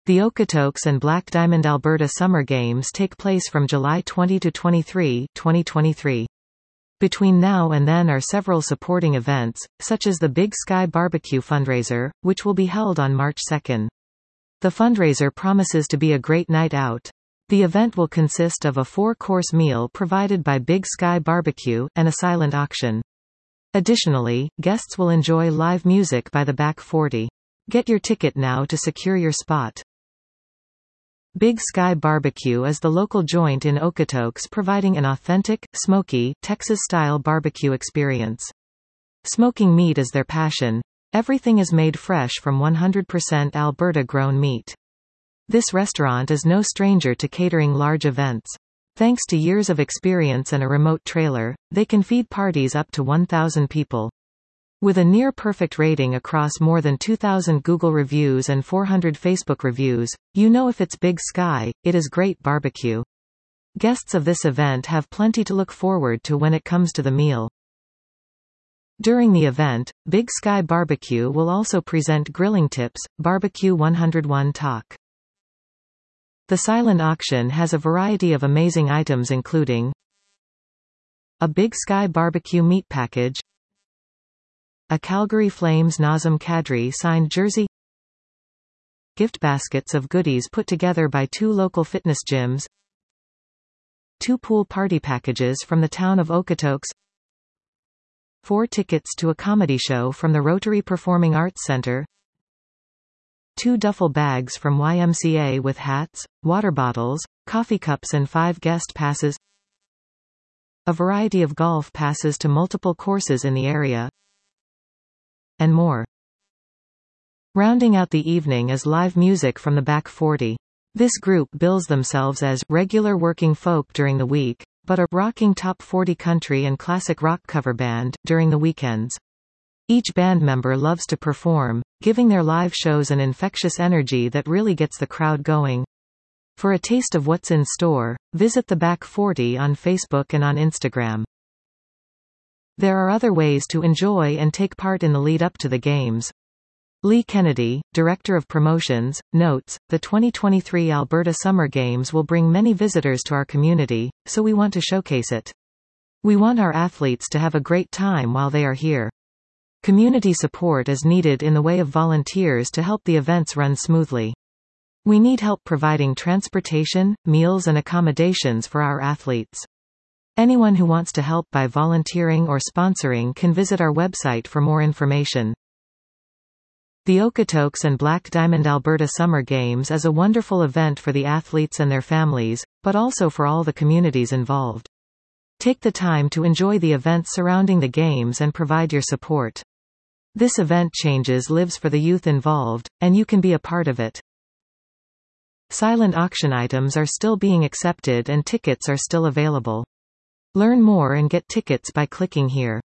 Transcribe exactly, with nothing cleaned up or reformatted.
The Okotoks and Black Diamond Alberta Summer Games take place from July twentieth to twenty-third, twenty twenty-three. Between now and then are several supporting events, such as the Big Sky Barbecue fundraiser, which will be held on March second. The fundraiser promises to be a great night out. The event will consist of a four-course meal provided by Big Sky Barbecue, and a silent auction. Additionally, guests will enjoy live music by the Back forty. Get your ticket now to secure your spot. Big Sky Barbecue is the local joint in Okotoks providing an authentic, smoky, Texas-style barbecue experience. Smoking meat is their passion. Everything is made fresh from one hundred percent Alberta-grown meat. This restaurant is no stranger to catering large events. Thanks to years of experience and a remote trailer, they can feed parties up to one thousand people. With a near-perfect rating across more than two thousand Google reviews and four hundred Facebook reviews, you know if it's Big Sky, it is great barbecue. Guests of this event have plenty to look forward to when it comes to the meal. During the event, Big Sky Barbecue will also present grilling tips, Barbecue one oh one Talk. The silent auction has a variety of amazing items including a Big Sky Barbecue meat package, a Calgary Flames Nazem Kadri signed jersey, gift baskets of goodies put together by two local fitness gyms, two pool party packages from the town of Okotoks, four tickets to a comedy show from the Rotary Performing Arts Center, two duffel bags from Y M C A with hats, water bottles, coffee cups and five guest passes, a variety of golf passes to multiple courses in the area, and more. Rounding out the evening is live music from the Back forty. This group bills themselves as regular working folk during the week, but a rocking top forty country and classic rock cover band during the weekends. Each band member loves to perform, giving their live shows an infectious energy that really gets the crowd going. For a taste of what's in store, visit the Back forty on Facebook and on Instagram. There are other ways to enjoy and take part in the lead-up to the games. Lee Kennedy, Director of Promotions, notes, the twenty twenty-three Alberta Summer Games will bring many visitors to our community, so we want to showcase it. We want our athletes to have a great time while they are here. Community support is needed in the way of volunteers to help the events run smoothly. We need help providing transportation, meals and accommodations for our athletes. Anyone who wants to help by volunteering or sponsoring can visit our website for more information. The Okotoks and Black Diamond Alberta Summer Games is a wonderful event for the athletes and their families, but also for all the communities involved. Take the time to enjoy the events surrounding the games and provide your support. This event changes lives for the youth involved, and you can be a part of it. Silent auction items are still being accepted and tickets are still available. Learn more and get tickets by clicking here.